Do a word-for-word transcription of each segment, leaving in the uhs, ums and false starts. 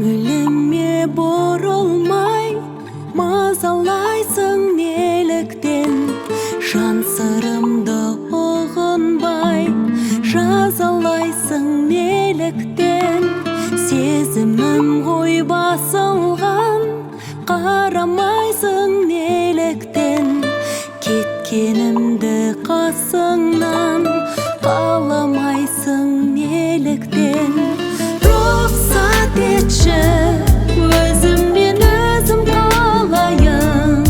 көңіліме бұрылмай мазалайсың неліктен, жан сырымды ұғынбай жазалайсың неліктен. Сезімім ғой басылған, қарамайсың неліктен. Кеткенімді қасыңнан қаламайсың неліктен. Рұқсат етші, өзіммен өзім қалайын.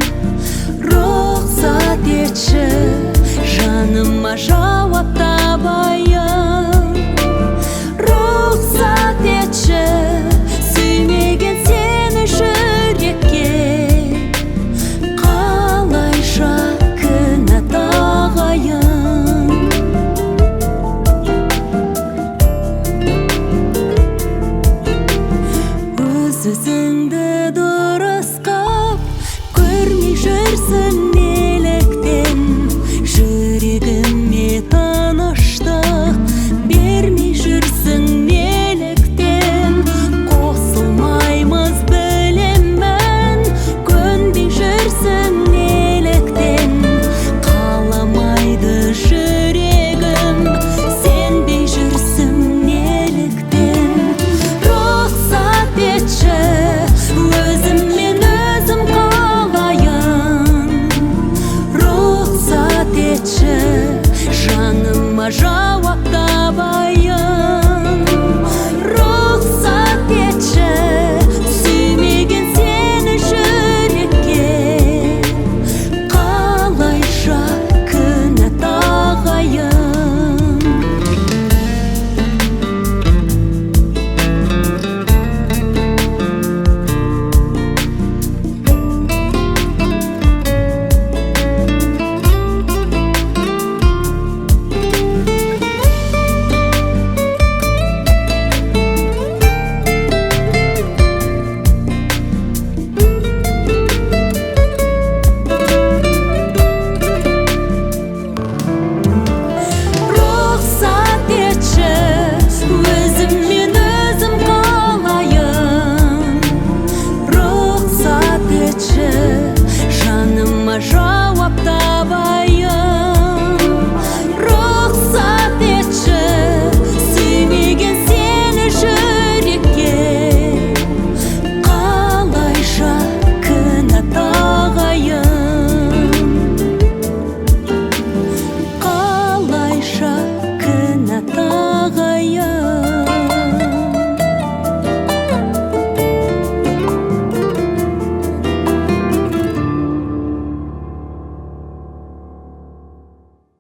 Рұқсат етші, жаныма жауап табайын. Рұқсат етші, сүймеген сені жүрекке қалайша кінә тағайын. Өз-өзіңді